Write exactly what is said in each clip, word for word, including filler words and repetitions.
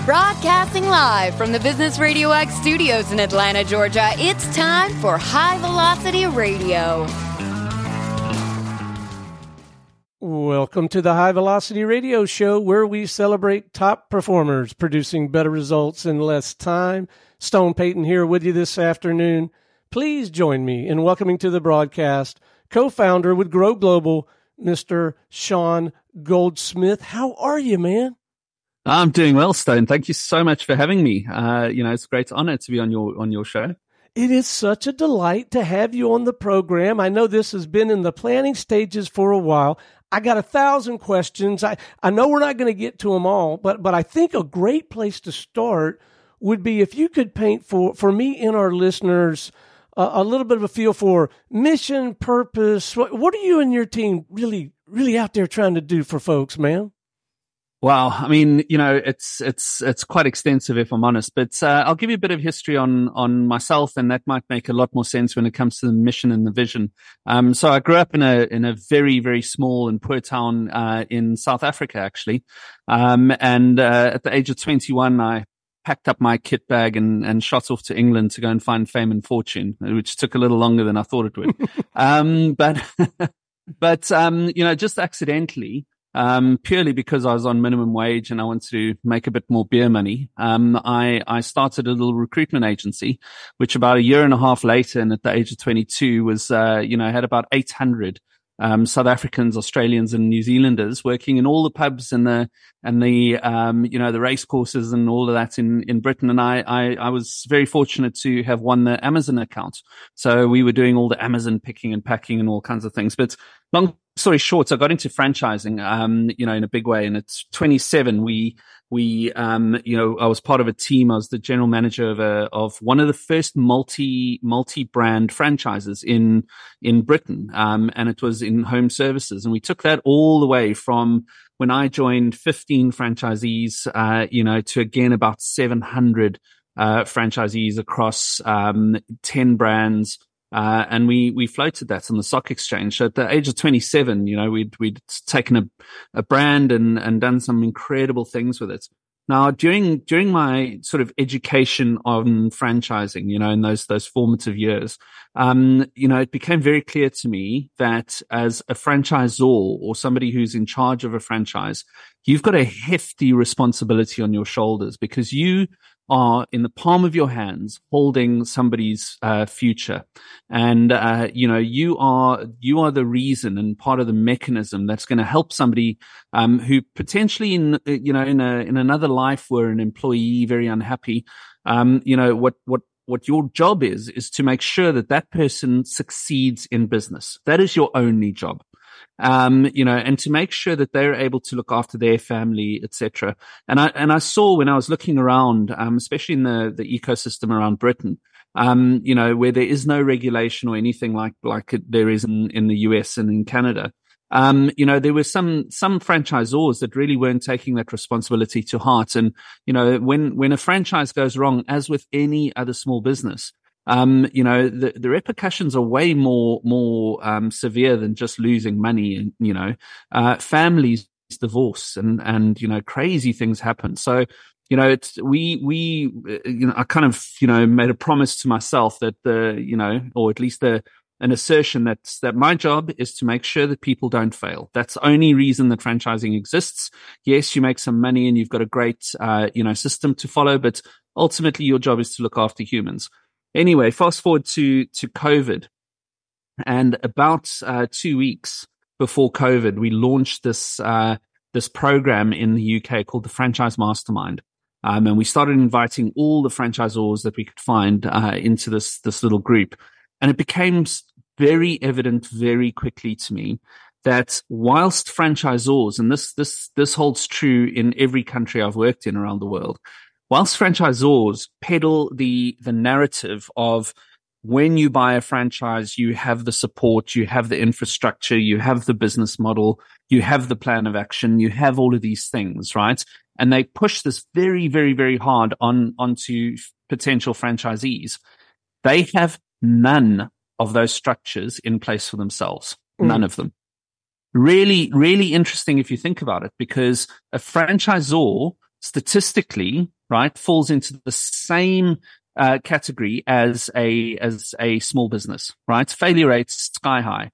Broadcasting live from the Business Radio X studios in Atlanta, Georgia, it's time for High Velocity Radio. Welcome to the High Velocity Radio Show, where we celebrate top performers producing better results in less time. Stone Payton here with you this afternoon. Please join me in welcoming to the broadcast co-founder with Grow Global, Mister Sean Goldsmith. How are you, man? I'm doing well, Stone. Thank you so much for having me. Uh, you know, it's a great honor to be on your on your show. It is such a delight to have you on the program. I know this has been in the planning stages for a while. I got a thousand questions. I, I know we're not going to get to them all, but but I think a great place to start would be if you could paint for, for me and our listeners uh, a little bit of a feel for mission, purpose. What, what are you and your team really, really out there trying to do for folks, man? Wow. I mean, you know, it's, it's, it's quite extensive if I'm honest, but, uh, I'll give you a bit of history on, on myself, and that might make a lot more sense when it comes to the mission and the vision. Um, so I grew up in a, in a very, very small and poor town, uh, in South Africa, actually. Um, and, uh, at the age of twenty-one, I packed up my kit bag and, and shot off to England to go and find fame and fortune, which took a little longer than I thought it would. um, but, but, um, you know, just accidentally, Um, purely because I was on minimum wage and I wanted to make a bit more beer money. Um, I, I started a little recruitment agency, which about a year and a half later, and at the age of twenty-two was, uh, you know, had about eight hundred, um, South Africans, Australians and New Zealanders working in all the pubs and the, and the, um, you know, the race courses and all of that in, in Britain. And I, I, I was very fortunate to have won the Amazon account. So we were doing all the Amazon picking and packing and all kinds of things. But long story short, I got into franchising, um, you know, in a big way. And at twenty-seven, we, we, um, you know, I was part of a team. I was the general manager of a, of one of the first multi, multi-brand franchises in, in Britain. Um, and it was in home services. And we took that all the way from when I joined fifteen franchisees, uh, you know, to again about seven hundred, uh, franchisees across, um, ten brands. Uh, and we, we floated that on the stock exchange. So at the age of twenty-seven, you know, we'd, we'd taken a, a brand and, and done some incredible things with it. Now, during, during my sort of education on franchising, you know, in those, those formative years, um, you know, it became very clear to me that as a franchisor or somebody who's in charge of a franchise, you've got a hefty responsibility on your shoulders, because you are in the palm of your hands holding somebody's uh, future. And, uh, you know, you are, you are the reason and part of the mechanism that's going to help somebody, um, who potentially in, you know, in a, in another life were an employee, very unhappy. Um, you know, what, what, what your job is, is to make sure that that person succeeds in business. That is your only job. Um, you know, and to make sure that they're able to look after their family, et cetera. And I, and I saw when I was looking around, um, especially in the, the ecosystem around Britain, um, you know, where there is no regulation or anything like, like there is in, in the U S and in Canada. Um, you know, there were some, some franchisors that really weren't taking that responsibility to heart. And, you know, when, when a franchise goes wrong, as with any other small business, Um, you know, the, the repercussions are way more, more, um, severe than just losing money. And, you know, uh, families divorce and, and, you know, crazy things happen. So, you know, it's, we, we, you know, I kind of, you know, made a promise to myself that the, you know, or at least the, an assertion that's, that my job is to make sure that people don't fail. That's the only reason that franchising exists. Yes, you make some money and you've got a great, uh, you know, system to follow, but ultimately your job is to look after humans. Anyway, fast forward to, to COVID, and about, uh, two weeks before COVID, we launched this, uh, this program in the U K called the Franchise Mastermind. Um, and we started inviting all the franchisors that we could find, uh, into this, this little group. And it became very evident very quickly to me that whilst franchisors, and this, this, this holds true in every country I've worked in around the world, whilst franchisors peddle the, the narrative of when you buy a franchise, you have the support, you have the infrastructure, you have the business model, you have the plan of action, you have all of these things, right? And they push this very, very, very hard on, onto potential franchisees. They have none of those structures in place for themselves. Mm. None of them. Really, really interesting if you think about it, because a franchisor statistically, right, falls into the same uh, category as a as a small business, right? Failure rates sky high.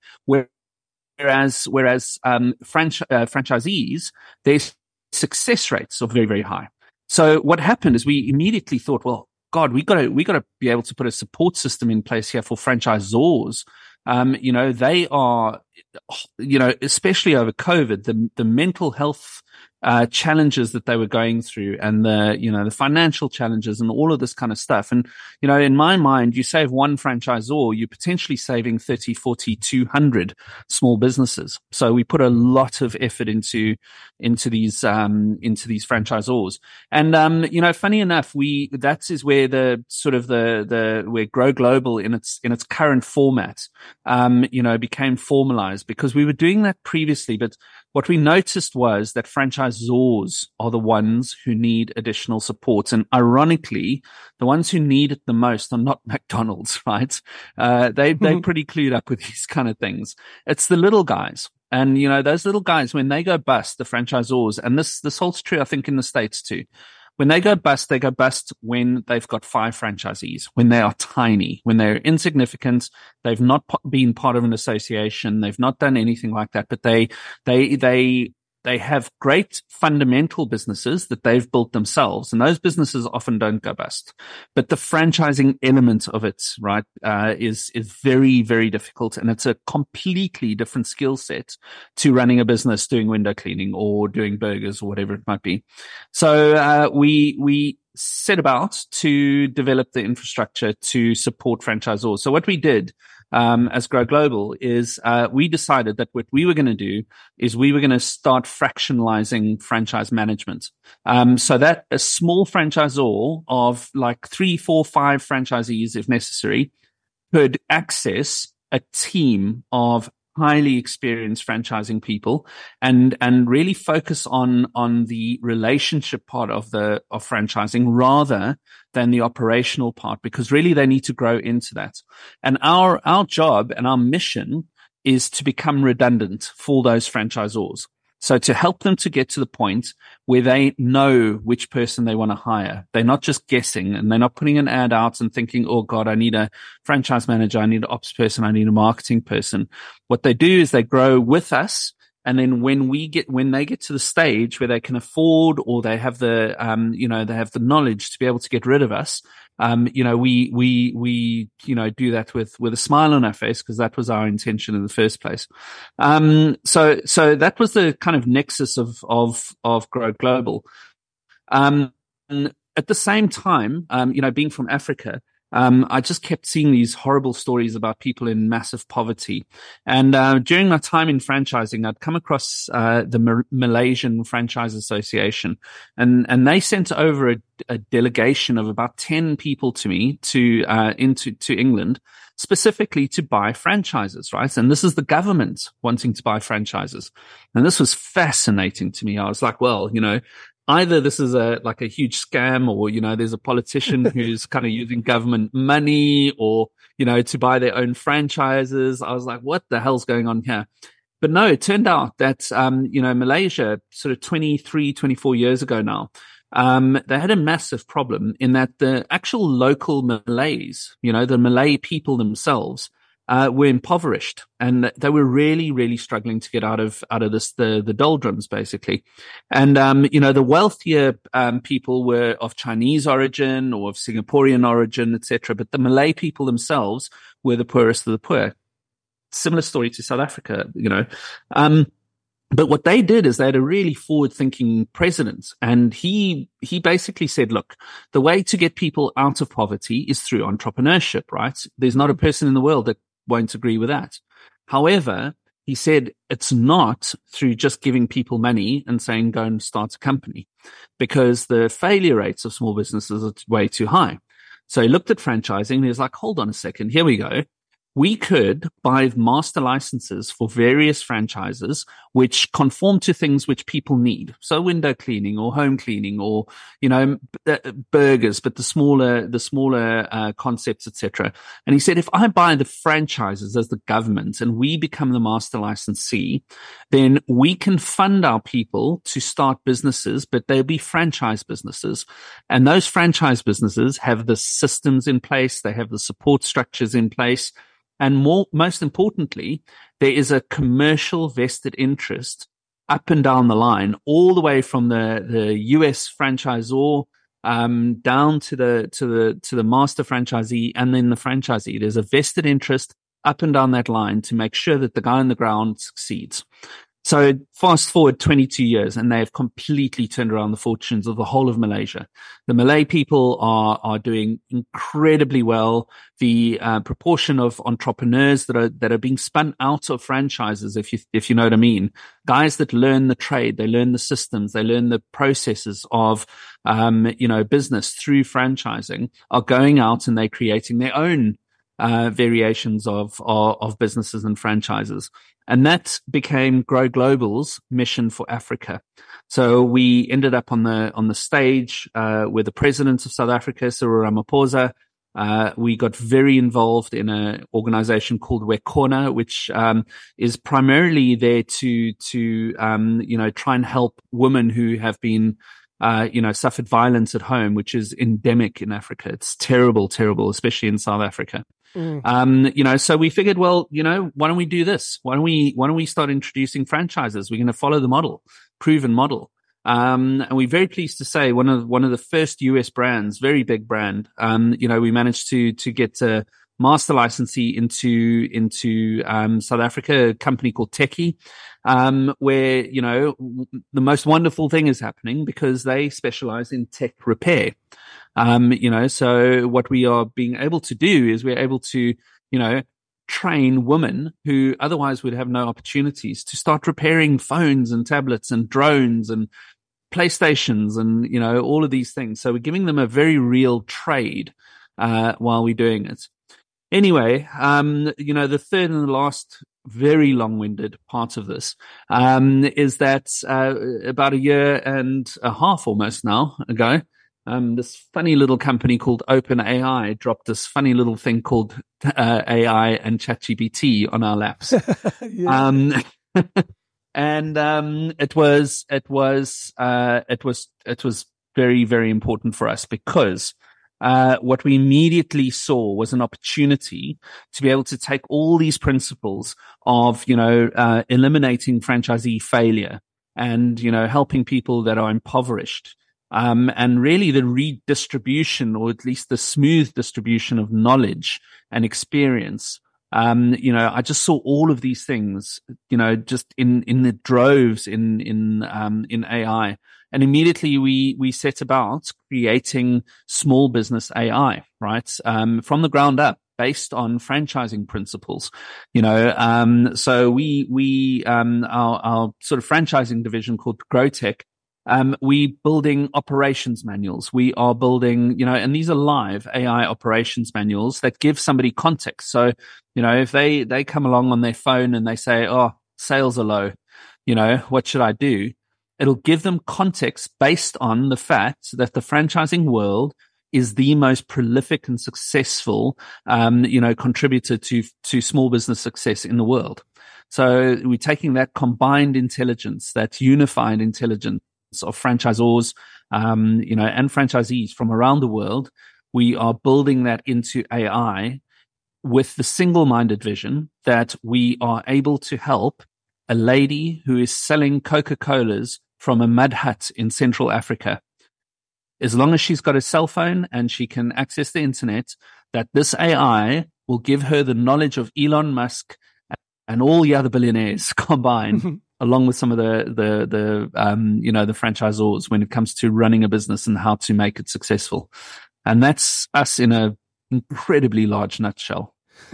Whereas whereas um, franch- uh, franchisees, their success rates are very very high. So what happened is we immediately thought, well, God, we got to we got to be able to put a support system in place here for franchisors. Um, you know, they are, you know, especially over COVID, the the mental health uh, challenges that they were going through, and the, you know, the financial challenges and all of this kind of stuff. And, you know, in my mind, you save one franchisor, you're potentially saving thirty, forty, two hundred small businesses. So we put a lot of effort into, into these, um, into these franchisors. And, um, you know, funny enough, we, that is where the sort of the, the, where Grow Global in its, in its current format, um, you know, became formalized, because we were doing that previously. But what we noticed was that franchisors are the ones who need additional support. And ironically, the ones who need it the most are not McDonald's, right? Uh, they, they're mm-hmm. pretty clued up with these kind of things. It's the little guys. And, you know, those little guys, when they go bust, the franchisors, and this, this holds true, I think, in the States too. When they go bust, they go bust when they've got five franchisees, when they are tiny, when they're insignificant. They've not been part of an association. They've not done anything like that, but they, they, they, they have great fundamental businesses that they've built themselves. And those businesses often don't go bust. But the franchising element of it, right, uh, is, is very, very difficult. And it's a completely different skill set to running a business, doing window cleaning or doing burgers or whatever it might be. So, uh, we, we, set about to develop the infrastructure to support franchisors. So what we did um, as Grow Global is uh, we decided that what we were going to do is we were going to start fractionalizing franchise management. Um, so that a small franchisor of like three, four, five franchisees, if necessary, could access a team of highly experienced franchising people and, and really focus on, on the relationship part of the, of franchising rather than the operational part, because really they need to grow into that. And our, our job and our mission is to become redundant for those franchisors. So to help them to get to the point where they know which person they want to hire. They're not just guessing, and they're not putting an ad out and thinking, oh God, I need a franchise manager. I need an ops person. I need a marketing person. What they do is they grow with us. And then when we get, when they get to the stage where they can afford, or they have the, um, you know, they have the knowledge to be able to get rid of us, um, you know, we, we, we, you know, do that with, with a smile on our face, because that was our intention in the first place. Um, so, so that was the kind of nexus of, of, of Grow Global. Um, and at the same time, um, you know, being from Africa, Um, I just kept seeing these horrible stories about people in massive poverty. And uh, during my time in franchising, I'd come across uh, the Ma- Malaysian Franchise Association, and and they sent over a, a delegation of about ten people to me to uh, into to England, specifically to buy franchises, right? And this is the government wanting to buy franchises, and this was fascinating to me. I was like, well, you know, either this is a, like a huge scam, or, you know, there's a politician who's kind of using government money, or, you know, to buy their own franchises. I was like, what the hell's going on here? But no, it turned out that, um, you know, Malaysia sort of twenty-three, twenty-four years ago now, um, they had a massive problem in that the actual local Malays, you know, the Malay people themselves, Uh, were impoverished, and they were really, really struggling to get out of, out of this, the, the doldrums, basically. And, um, you know, the wealthier, um, people were of Chinese origin or of Singaporean origin, et cetera. But the Malay people themselves were the poorest of the poor. Similar story to South Africa, you know. Um, But what they did is they had a really forward-thinking president, and he he basically said, look, the way to get people out of poverty is through entrepreneurship, right? There's not a person in the world that won't agree with that. However, he said it's not through just giving people money and saying go and start a company, because the failure rates of small businesses are way too high. So he looked at franchising and he was like, hold on a second, here we go. we could buy master licenses for various franchises which conform to things which people need. So window cleaning or home cleaning or, you know, b- burgers, but the smaller, the smaller uh, concepts, et cetera. And he said, if I buy the franchises as the government and we become the master licensee, then we can fund our people to start businesses, but they'll be franchise businesses. And those franchise businesses have the systems in place. They have the support structures in place. And more, most importantly, there is a commercial vested interest up and down the line, all the way from the, the U S franchisor um, down to the to the to the master franchisee and then the franchisee. There's a vested interest up and down that line to make sure that the guy on the ground succeeds. So fast forward twenty-two years, and they have completely turned around the fortunes of the whole of Malaysia. The Malay people are are doing incredibly well. The uh, proportion of entrepreneurs that are that are being spun out of franchises, if you if you know what I mean, guys that learn the trade, they learn the systems, they learn the processes of um, you know business through franchising, are going out and they're creating their own uh, variations of, of of businesses and franchises. And that became Grow Global's mission for Africa. So we ended up on the on the stage uh, with the president of South Africa, Cyril Ramaphosa. Uh, we got very involved in an organization called Wekona, which um, is primarily there to to um, you know try and help women who have been uh, you know suffered violence at home, which is endemic in Africa. It's terrible, terrible, especially in South Africa. Mm. Um, you know, so we figured, well, you know, why don't we do this? Why don't we, why don't we start introducing franchises? We're going to follow the model, proven model. Um, and we're very pleased to say one of, one of the first U S brands, very big brand, um, you know, we managed to, to get a master licensee into, into, um, South Africa, a company called Techie, um, where, you know, the most wonderful thing is happening because they specialize in tech repair. Um, you know, so what we are being able to do is we're able to, you know, train women who otherwise would have no opportunities to start repairing phones and tablets and drones and PlayStations and, you know, all of these things. So we're giving them a very real trade, uh, while we're doing it. Anyway, um, you know, the third and the last very long-winded part of this, um, is that, uh, about a year and a half almost now ago, Um, this funny little company called OpenAI dropped this funny little thing called uh, A I and ChatGPT on our laps. um, and um, it was it was uh, it was it was very very important for us because uh, what we immediately saw was an opportunity to be able to take all these principles of you know uh, eliminating franchisee failure and you know helping people that are impoverished. Um, and really the redistribution, or at least the smooth distribution of knowledge and experience. Um, you know, I just saw all of these things, you know, just in, in the droves in, in, um, in A I. And immediately we, we set about creating small business A I, right? Um, from the ground up, based on franchising principles, you know, um, so we, we, um, our, our sort of franchising division called GrowTech, Um, we building operations manuals. We are building, you know, and these are live A I operations manuals that give somebody context. So, you know, if they, they come along on their phone and they say, oh, sales are low, you know, what should I do? It'll give them context based on the fact that the franchising world is the most prolific and successful, um, you know, contributor to, to small business success in the world. So we're taking that combined intelligence, that unified intelligence of franchisors, um, you know, and franchisees from around the world. We are building that into A I with the single-minded vision that we are able to help a lady who is selling Coca-Colas from a mud hut in Central Africa. As long as she's got a cell phone and she can access the internet, that this A I will give her the knowledge of Elon Musk and all the other billionaires combined. Along with some of the, the, the, um, you know, the franchisors when it comes to running a business and how to make it successful. And that's us in a incredibly large nutshell.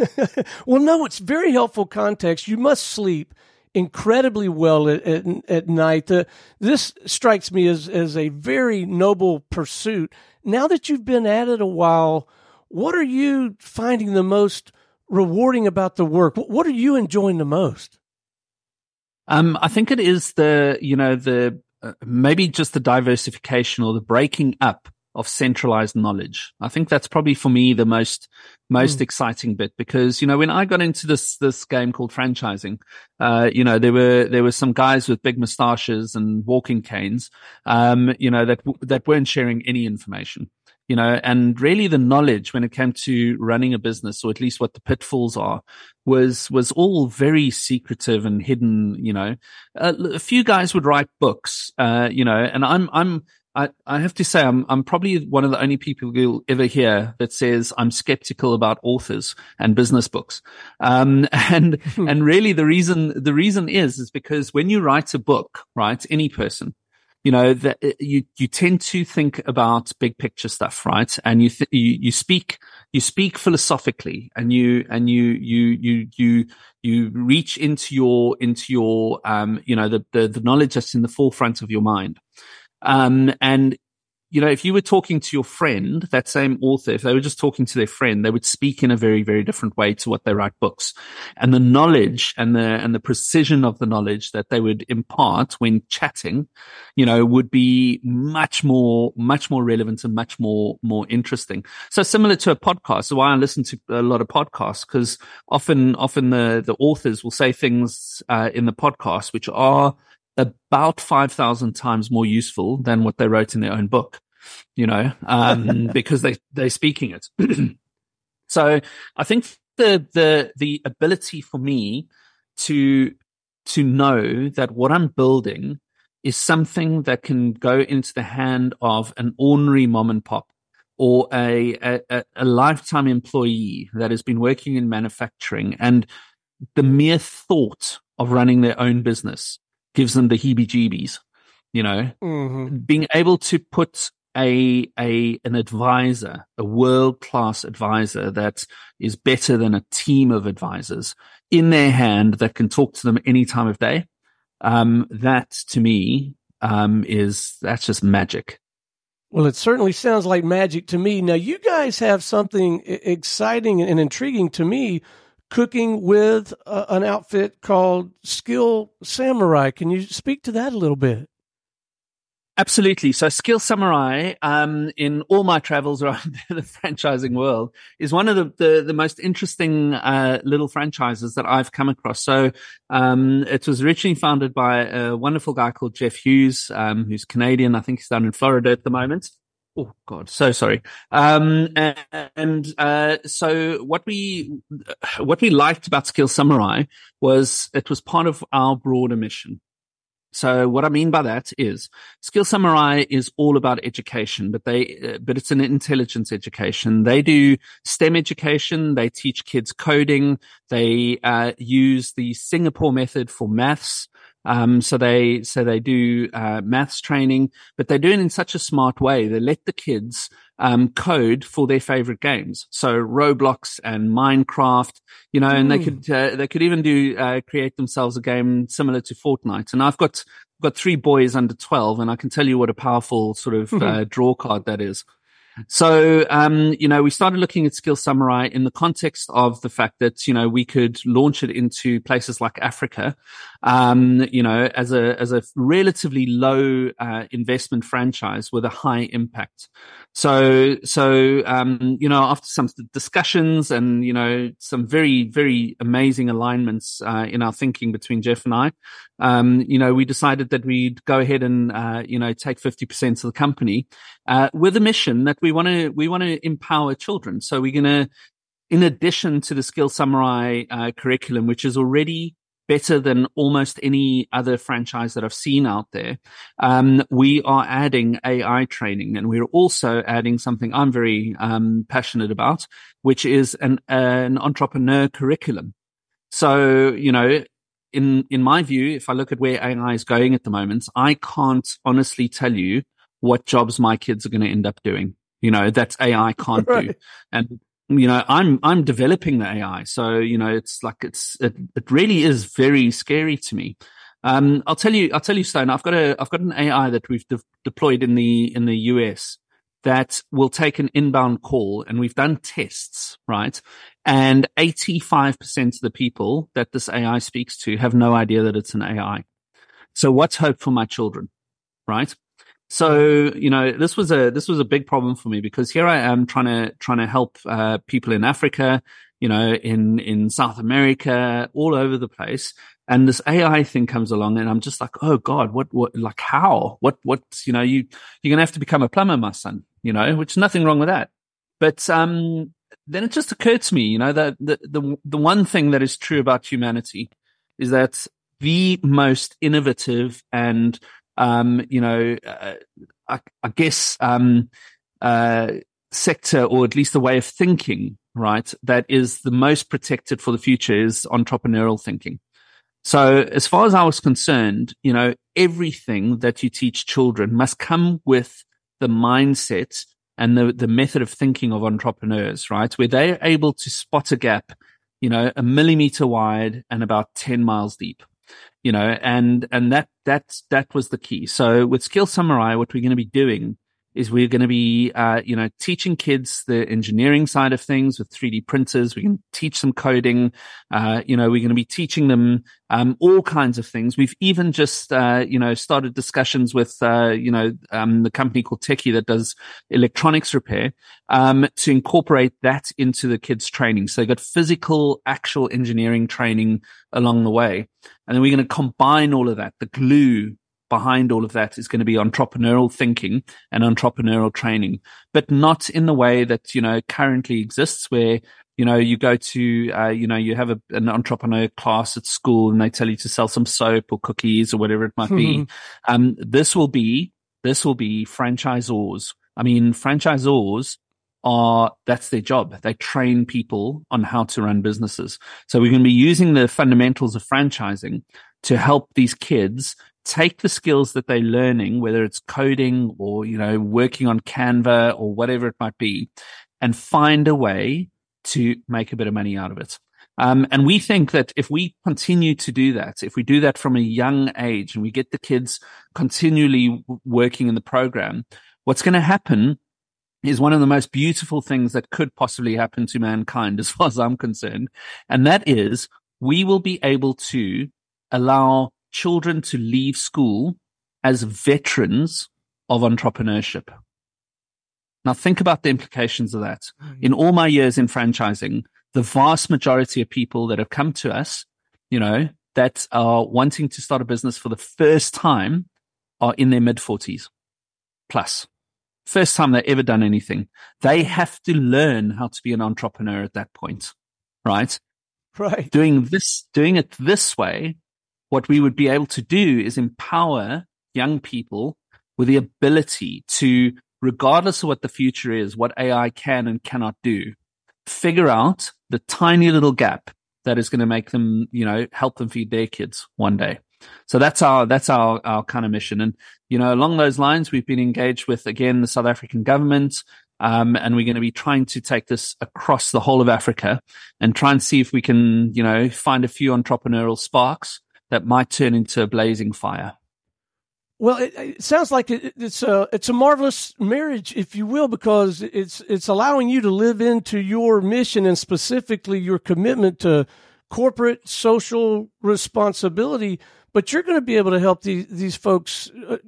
Well, no, it's very helpful context. You must sleep incredibly well at, at, at night. Uh, this strikes me as, as a very noble pursuit. Now that you've been at it a while, what are you finding the most rewarding about the work? What are you enjoying the most? Um, I think it is the, you know, the, uh, maybe just the diversification or the breaking up of centralized knowledge. I think that's probably for me the most, most mm. exciting bit, because, you know, when I got into this, this game called franchising, uh, you know, there were, there were some guys with big mustaches and walking canes, um, you know, that, that weren't sharing any information. You know, and really the knowledge when it came to running a business, or at least what the pitfalls are, was, was all very secretive and hidden. You know, uh, a few guys would write books, uh, you know, and I'm, I'm, I, I have to say I'm, I'm probably one of the only people you'll ever hear that says I'm skeptical about authors and business books. Um, and, and really the reason, the reason is, is because when you write a book, right, any person, you know, that you, you tend to think about big picture stuff, right? And you, th- you, you speak, you speak philosophically, and you, and you, you, you, you, you reach into your, into your, um, you know, the, the, the knowledge that's in the forefront of your mind. Um, and, you know, if you were talking to your friend, that same author, if they were just talking to their friend, they would speak in a very, very different way to what they write books. And the knowledge and the, and the precision of the knowledge that they would impart when chatting, you know, would be much more, much more relevant and much more, more interesting. So similar to a podcast. So why I listen to a lot of podcasts, because often, often the, the authors will say things, uh, in the podcast, which are about five thousand times more useful than what they wrote in their own book, you know, um, because they, they're speaking it. So I think the, the, the ability for me to, to know that what I'm building is something that can go into the hand of an ordinary mom and pop, or a, a, a lifetime employee that has been working in manufacturing, and the mere thought of running their own business gives them the heebie-jeebies, you know, mm-hmm. being able to put a, a, an advisor, a world-class advisor that is better than a team of advisors in their hand that can talk to them any time of day. Um, that to me, um, is, that's just magic. Well, it certainly sounds like magic to me. Now, you guys have something exciting and intriguing to me, cooking with uh, an outfit called Skill Samurai. Can you speak to that a little bit? Absolutely. So Skill Samurai, um, in all my travels around the franchising world, is one of the, the, the most interesting, uh, little franchises that I've come across. So, um, it was originally founded by a wonderful guy called Jeff Hughes, um, who's Canadian. I think he's down in Florida at the moment. Oh God, so sorry. Um, and, and, uh, so what we, what we liked about Skill Samurai was it was part of our broader mission. So what I mean by that is Skill Samurai is all about education, but they, uh, but it's an intelligence education. They do STEM education. They teach kids coding. They, uh, use the Singapore method for maths. Um, so they, so they do, uh, maths training, but they do it in such a smart way. They let the kids, um, code for their favorite games. So Roblox and Minecraft, you know, mm. and they could, uh, they could even do, uh, create themselves a game similar to Fortnite. And I've got, got three boys under twelve, and I can tell you what a powerful sort of, uh, draw card that is. So, um, you know, we started looking at Skill Samurai in the context of the fact that, you know, we could launch it into places like Africa, um, you know, as a, as a relatively low, uh, investment franchise with a high impact. So, so, um, you know, after some discussions and, you know, some very, very amazing alignments, uh, in our thinking between Jeff and I, um, you know, we decided that we'd go ahead and, uh, you know, take fifty percent of the company, uh, with a mission that we want to, we want to empower children. So we're going to, in addition to the Skill Samurai, uh, curriculum, which is already better than almost any other franchise that I've seen out there, um, we are adding A I training, and we're also adding something I'm very, um, passionate about, which is an, uh, an entrepreneur curriculum. So, you know, in, in my view, if I look at where A I is going at the moment, I can't honestly tell you what jobs my kids are going to end up doing. You know, that A I can't right. do. And, you know, I'm, I'm developing the A I. So, you know, it's like, it's, it, it really is very scary to me. Um, I'll tell you, I'll tell you, Stone, I've got a, I've got an A I that we've de- deployed in the, in the U S. that will take an inbound call, and we've done tests, right? And eighty-five percent of the people that this A I speaks to have no idea that it's an A I. So what's hope for my children, right? So, you know, this was a, this was a big problem for me, because here I am trying to, trying to help, uh, people in Africa, you know, in, in South America, all over the place. And this A I thing comes along, and I'm just like, oh God, what, what, like how, what, what, you know, you, you're going to have to become a plumber, my son, you know, which nothing wrong with that. But, um, then it just occurred to me, you know, that the, the, the one thing that is true about humanity is that the most innovative and, um, you know, uh, I, I guess, um, uh, sector, or at least the way of thinking, right, that is the most protected for the future is entrepreneurial thinking. So as far as I was concerned, you know, everything that you teach children must come with the mindset and the, the method of thinking of entrepreneurs, right, where they're able to spot a gap, you know, a millimeter wide and about ten miles deep. You know, and, and that, that, that was the key. So with Skill Samurai, what we're going to be doing is we're going to be, uh, you know, teaching kids the engineering side of things with three D printers. We can teach them coding. Uh, you know, we're going to be teaching them, um, all kinds of things. We've even just, uh, you know, started discussions with, uh, you know, um, the company called Techie that does electronics repair, um, to incorporate that into the kids' training. So they got physical, actual engineering training along the way. And then we're going to combine all of that, the glue behind all of that is going to be entrepreneurial thinking and entrepreneurial training, but not in the way that, you know, currently exists where, you know, you go to, uh, you know, you have a, an entrepreneur class at school and they tell you to sell some soap or cookies or whatever it might be. Um, this will be, this will be franchisors. I mean, franchisors are, that's their job. They train people on how to run businesses. So we're going to be using the fundamentals of franchising to help these kids take the skills that they're learning, whether it's coding or, you know, working on Canva or whatever it might be, and find a way to make a bit of money out of it. Um, and we think that if we continue to do that, if we do that from a young age and we get the kids continually w- working in the program, what's going to happen is one of the most beautiful things that could possibly happen to mankind, as far as I'm concerned. And that is we will be able to allow children to leave school as veterans of entrepreneurship. Now think about the implications of that. In all my years in franchising, the vast majority of people that have come to us, you know, that are wanting to start a business for the first time are in their mid forties plus. First time they've ever done anything. They have to learn how to be an entrepreneur at that point, right? Right. Doing this, doing it this way, what we would be able to do is empower young people with the ability to, regardless of what the future is, what A I can and cannot do, figure out the tiny little gap that is going to make them, you know, help them feed their kids one day. So that's our, that's our, our kind of mission. And, you know, along those lines, we've been engaged with, again, the South African government. Um, and we're going to be trying to take this across the whole of Africa and try and see if we can, you know, find a few entrepreneurial sparks that might turn into a blazing fire. Well, it, it sounds like it, it's a it's a marvelous marriage, if you will, because it's it's allowing you to live into your mission and specifically your commitment to corporate social responsibility. But you're going to be able to help these these folks uh,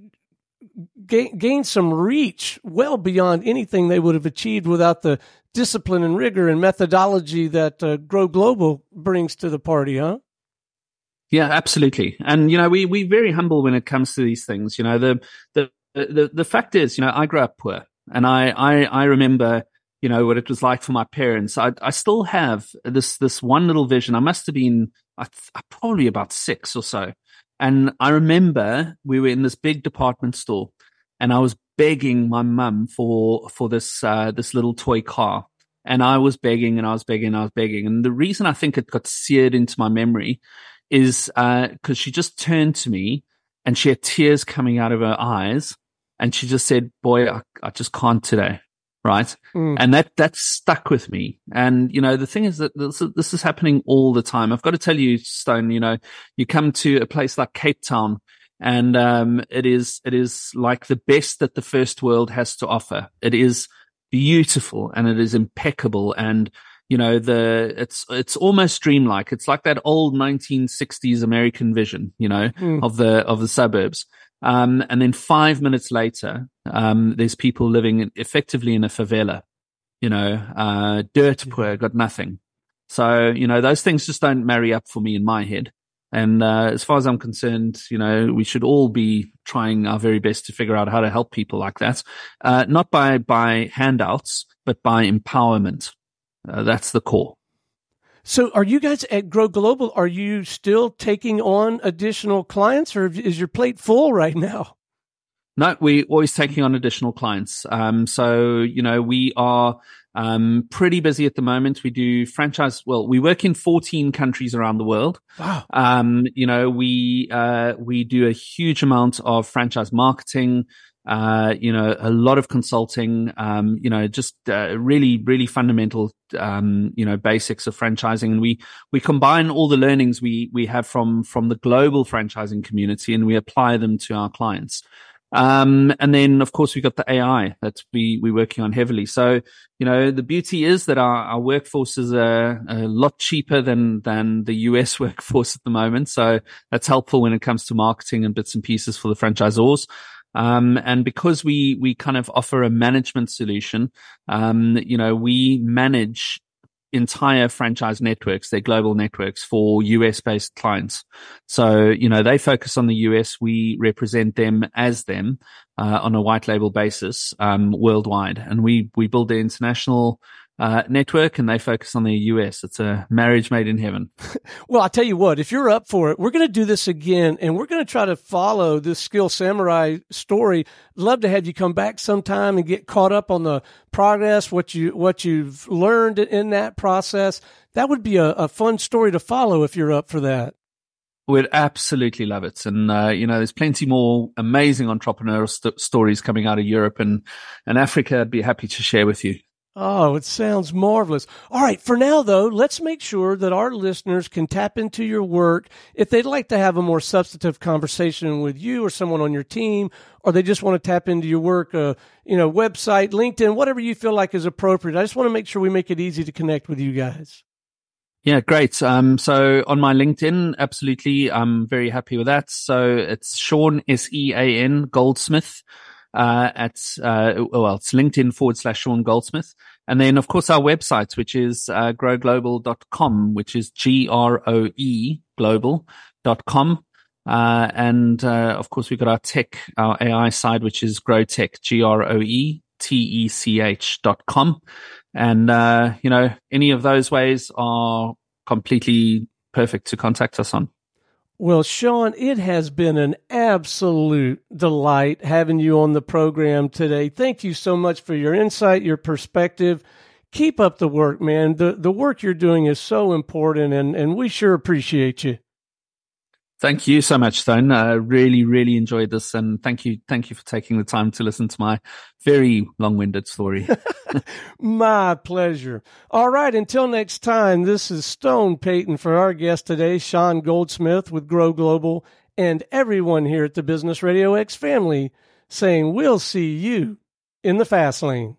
gain gain some reach well beyond anything they would have achieved without the discipline and rigor and methodology that uh, Grow Global brings to the party, huh? Yeah, absolutely. And, you know, we, we're very humble when it comes to these things. You know, the, the, the, the fact is, you know, I grew up poor and I, I, I remember, you know, what it was like for my parents. I, I still have this, this one little vision. I must have been I, probably about six or so. And I remember we were in this big department store and I was begging my mum for, for this, uh, this little toy car. And I was begging and I was begging and I was begging. And the reason I think it got seared into my memory is uh because she just turned to me and she had tears coming out of her eyes and she just said, boy, I, I just can't today. Right. Mm. And that, that stuck with me. And, you know, the thing is that this, this is happening all the time. I've got to tell you, Stone, you know, you come to a place like Cape Town And um, it is it is like the best that the first world has to offer. It is beautiful and it is impeccable, and you know the it's it's almost dreamlike. It's like that old nineteen sixties American vision, you know, mm. of the of the suburbs. Um, and then five minutes later, um, there's people living effectively in a favela, you know, uh, dirt poor, got nothing. So you know those things just don't marry up for me in my head. And uh, as far as I'm concerned, you know, we should all be trying our very best to figure out how to help people like that, uh, not by by handouts, but by empowerment. Uh, that's the core. So are you guys at Grow Global, are you still taking on additional clients, or is your plate full right now? No, we're always taking on additional clients. Um, so, you know, we are um, pretty busy at the moment. We do franchise. Well, we work in fourteen countries around the world. Wow. Um, you know, we, uh, we do a huge amount of franchise marketing, uh, you know, a lot of consulting, um, you know, just uh, really, really fundamental, um, you know, basics of franchising. And we, we combine all the learnings we, we have from, from the global franchising community, and we apply them to our clients. Um, and then of course we've got the A I that we, we're working on heavily. So, you know, the beauty is that our, our workforce is a, a lot cheaper than, than the U S workforce at the moment. So that's helpful when it comes to marketing and bits and pieces for the franchisors. Um, and because we, we kind of offer a management solution, um, you know, we manage entire franchise networks, their global networks for U S based clients. So, you know, they focus on the U S. We represent them as them, uh, on a white label basis, um, worldwide. And we, we build the international, uh, network, and they focus on the U S. It's a marriage made in heaven. Well, I'll tell you what, if you're up for it, we're going to do this again, and we're going to try to follow this Skill Samurai story. Love to have you come back sometime and get caught up on the progress, what you, what you've learned in that process. That would be a, a fun story to follow if you're up for that. We'd absolutely love it. And, uh, you know, there's plenty more amazing entrepreneurial st- stories coming out of Europe and, and Africa. I'd be happy to share with you. Oh, it sounds marvelous. All right. For now, though, let's make sure that our listeners can tap into your work if they'd like to have a more substantive conversation with you or someone on your team, or they just want to tap into your work, uh, you know, website, LinkedIn, whatever you feel like is appropriate. I just want to make sure we make it easy to connect with you guys. Yeah, great. Um, so on my LinkedIn, absolutely. I'm very happy with that. So it's Sean, S E A N, Goldsmith. Uh, at, uh, well, it's LinkedIn forward slash Sean Goldsmith. And then, of course, our website, which is, uh, grow global dot com, which is G R O E global dot com. Uh, and, uh, of course, we've got our tech, our A I side, which is GrowTech, G R O E T E C H dot com. And, uh, you know, any of those ways are completely perfect to contact us on. Well, Sean, it has been an absolute delight having you on the program today. Thank you so much for your insight, your perspective. Keep up the work, man. The the work you're doing is so important, and, and we sure appreciate you. Thank you so much, Stone. I uh, really, really enjoyed this, and thank you, thank you for taking the time to listen to my very long-winded story. My pleasure. All right, until next time, this is Stone Payton for our guest today, Sean Goldsmith with Grow Global, and everyone here at the Business Radio X family saying we'll see you in the fast lane.